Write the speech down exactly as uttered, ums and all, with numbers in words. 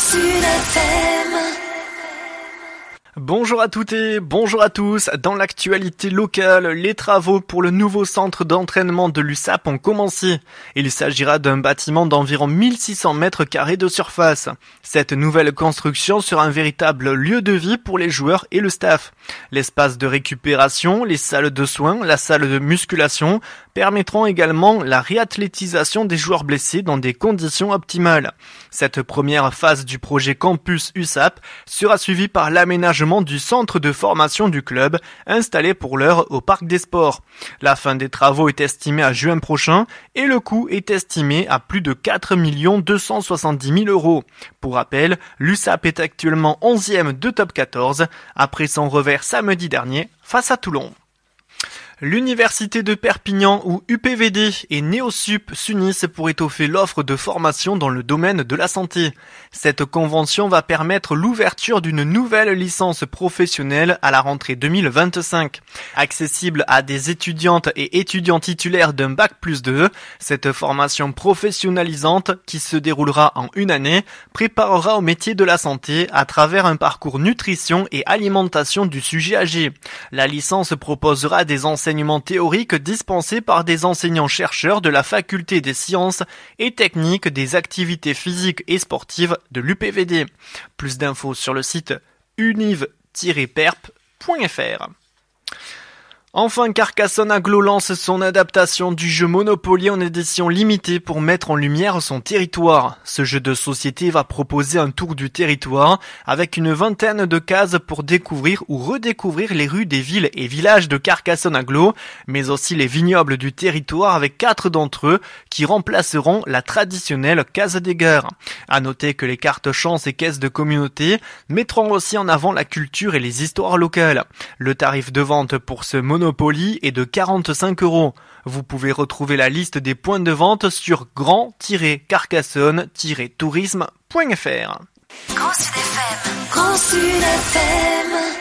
Sud F M. Bonjour à toutes et bonjour à tous. Dans l'actualité locale, les travaux pour le nouveau centre d'entraînement de l'U S A P ont commencé. Il s'agira d'un bâtiment d'environ mille six cents mètres carrés de surface. Cette nouvelle construction sera un véritable lieu de vie pour les joueurs et le staff. L'espace de récupération, les salles de soins, la salle de musculation permettront également la réathlétisation des joueurs blessés dans des conditions optimales. Cette première phase du projet Campus U S A P sera suivie par l'aménagement du centre de formation du club, installé pour l'heure au Parc des Sports. La fin des travaux est estimée à juin prochain et le coût est estimé à plus de quatre millions deux cent soixante-dix mille euros. Pour rappel, l'U S A P est actuellement onzième de top quatorze après son revers samedi dernier face à Toulon. L'Université de Perpignan ou U P V D et Neosup s'unissent pour étoffer l'offre de formation dans le domaine de la santé. Cette convention va permettre l'ouverture d'une nouvelle licence professionnelle à la rentrée deux mille vingt-cinq. Accessible à des étudiantes et étudiants titulaires d'un bac plus deux, cette formation professionnalisante, qui se déroulera en une année, préparera au métier de la santé à travers un parcours nutrition et alimentation du sujet âgé. La licence proposera des enseignements théoriques dispensés par des enseignants-chercheurs de la faculté des sciences et techniques des activités physiques et sportives de l'U P V D. Plus d'infos sur le site univ tiret perp point f r. Enfin, Carcassonne Agglo lance son adaptation du jeu Monopoly en édition limitée pour mettre en lumière son territoire. Ce jeu de société va proposer un tour du territoire avec une vingtaine de cases pour découvrir ou redécouvrir les rues des villes et villages de Carcassonne Agglo, mais aussi les vignobles du territoire avec quatre d'entre eux qui remplaceront la traditionnelle case des gares. À noter que les cartes chance et caisses de communauté mettront aussi en avant la culture et les histoires locales. Le tarif de vente pour ce Monopoly Monopoly est de quarante-cinq euros. Vous pouvez retrouver la liste des points de vente sur grand tiret carcassonne tiret tourisme point f r. Grand Sud F M. Grand Sud F M.